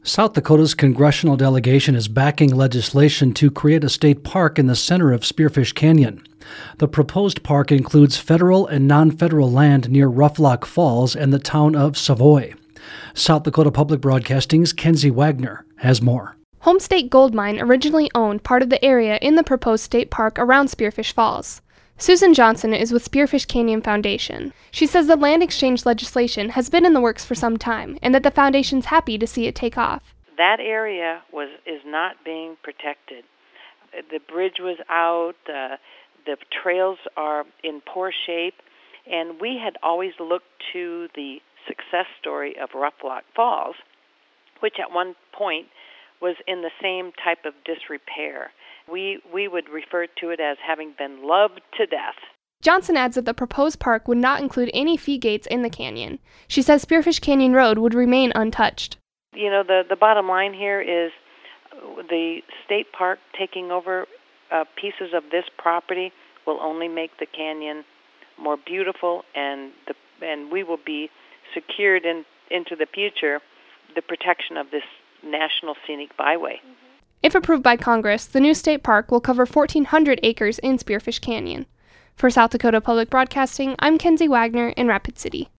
South Dakota's congressional delegation is backing legislation to create a state park in the center of Spearfish Canyon. The proposed park includes federal and non-federal land near Roughlock Falls and the town of Savoy. South Dakota Public Broadcasting's Kenzie Wagner has more. Home State Gold Mine originally owned part of the area in the proposed state park around Spearfish Falls. Susan Johnson is with Spearfish Canyon Foundation. She says the land exchange legislation has been in the works for some time and that the foundation's happy to see it take off. That area is not being protected. The bridge was out, the trails are in poor shape, and we had always looked to the success story of Roughlock Falls, which at one point was in the same type of disrepair. We would refer to it as having been loved to death. Johnson adds that the proposed park would not include any fee gates in the canyon. She says Spearfish Canyon Road would remain untouched. You know, the bottom line here is the state park taking over pieces of this property will only make the canyon more beautiful, and we will be secured into the future the protection of this National Scenic Byway. If approved by Congress, the new state park will cover 1,400 acres in Spearfish Canyon. For South Dakota Public Broadcasting, I'm Kenzie Wagner in Rapid City.